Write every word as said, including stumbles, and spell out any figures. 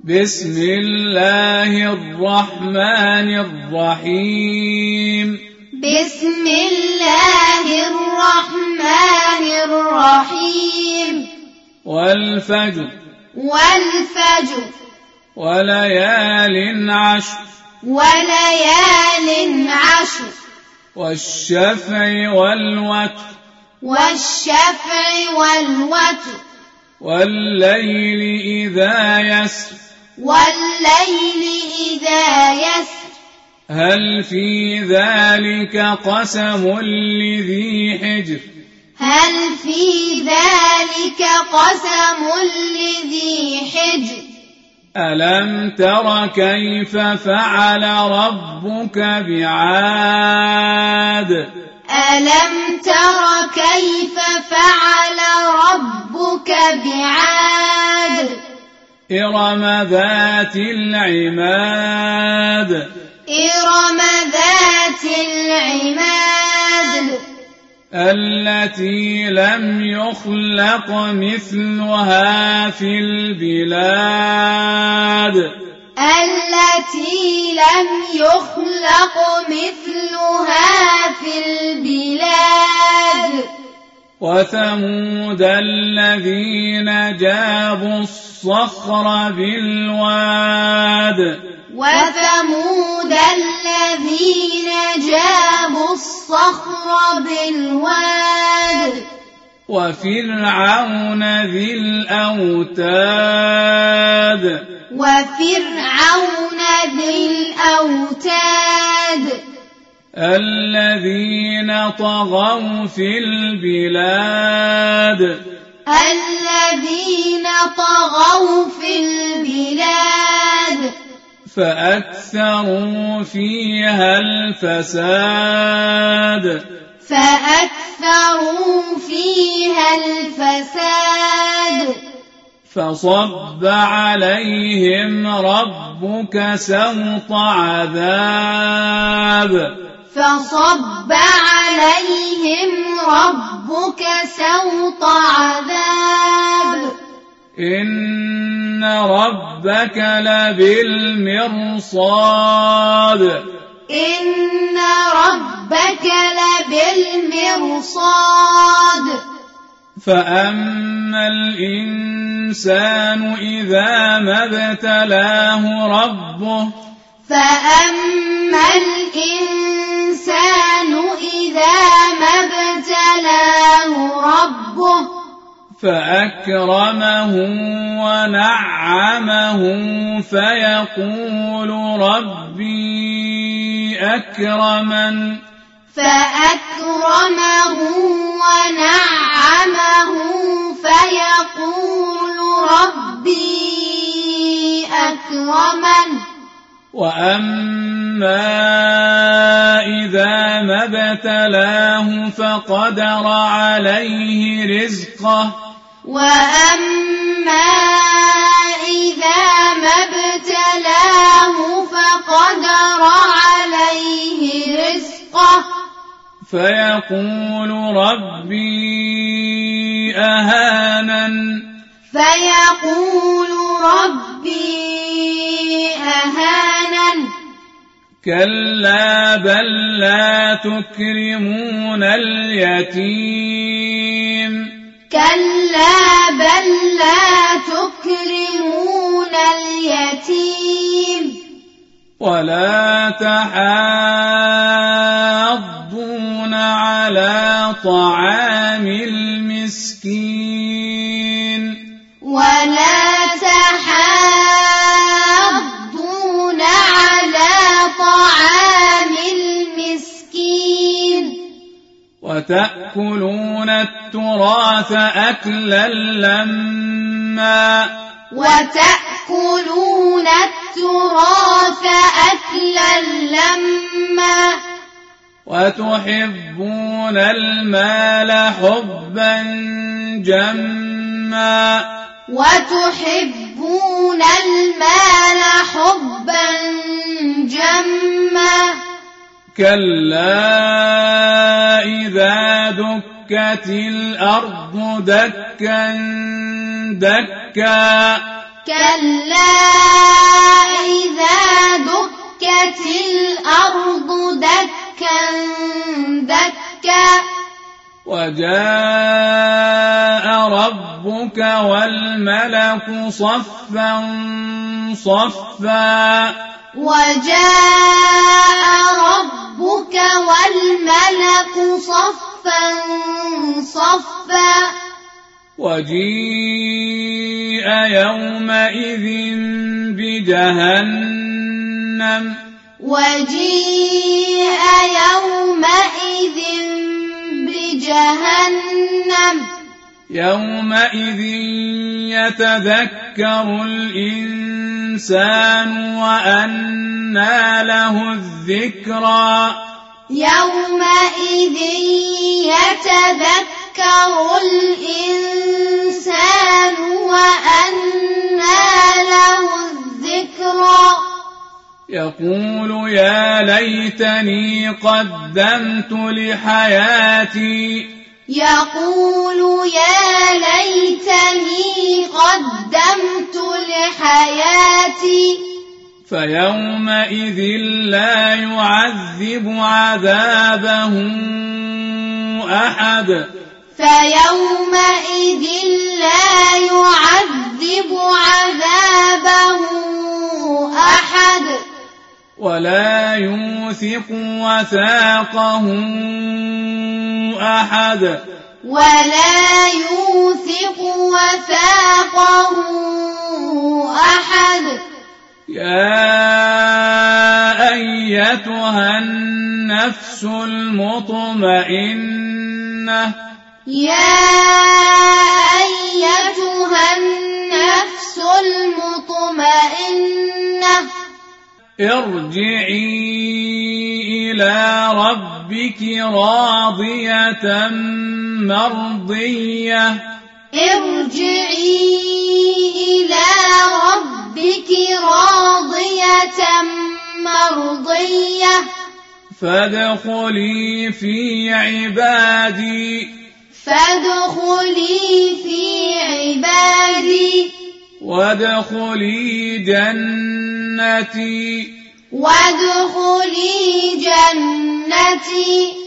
بسم الله الرحمن الرحيم بسم الله الرحمن الرحيم والفجر والفجر وليال عشر وليال عشر والشفع والوتر والشفع والوتر والليل إذا يسر والليل إذا يسر هل في ذلك قسم لذي حجر هل في ذلك قسم لذي حجر ألم تر كيف فعل ربك بعاد ألم تر كيف فعل ربك بعاد إرم ذات العماد إرم ذات العماد التي لم يخلق مثلها في البلاد التي لم يخلق مثلها في البلاد وثمود الذين جابوا الصخر بالواد وثمود الذين جابوا الصخر بالواد وفرعون ذي الأوتاد وفرعون ذي الأوتاد الذين طغوا في البلاد الذين طغوا في البلاد فأكثروا فيها الفساد فأكثروا فيها الفساد فصب عليهم ربك سوط عذاب فصب عليهم ربك سوط عذاب إن ربك لبالمرصاد إن ربك لبالمرصاد فأما الإنسان إذا ما ابتلاه ربه فأما الإنسان إذا ما ابتلاه ربه فأكرمه ونعمه فيقول ربي أكرمن فأكرمه ونعمه فيقول ربي أكرمن وأما إذا ما ابتلاه فقدر عليه رزقه وأما إذا ما ابتلاه فقدر عليه رزقه فيقول ربي أهانن فيقول ربي أهانن كلا بل لا تكرمون اليتيم كلا بل لا تكرمون اليتيم ولا تحاضون على طعام المسكين ولا تحاضون على طعام المسكين وتأكلون التراث أكلا لما وتأكلون التراث أكلا لما وتحبون المال حبا جما وتحبون المال حبا جما كلا إذا دكت الأرض دكا دكا كلا وجاء ربك والملك صفا صفا وجاء ربك والملك صفا صفا وجيء يومئذ بجهنم وجيء يومئذ بجهنم يومئذ يتذكر الإنسان وأنى له الذكرى يومئذ يتذكر الإنسان وأنى له الذكرى يقول يا ليتني قدمت لحياتي يقول يا ليتني قدمت لحياتي فيومئذ لا يعذب عذابه أحد فيومئذ لا يعذب عذابه أحد ولا يوثق وثاقه أحد ولا يوثق وثاقه أحد يا أيتها النفس المطمئنة يا أيتها النفس المطمئنة ارجعي إلى ربك راضية مرضية ارجعي إلى ربك راضية مرضية فادخلي في عبادي فادخلي في عبادي وادخلي جنتي وادخلي جنتي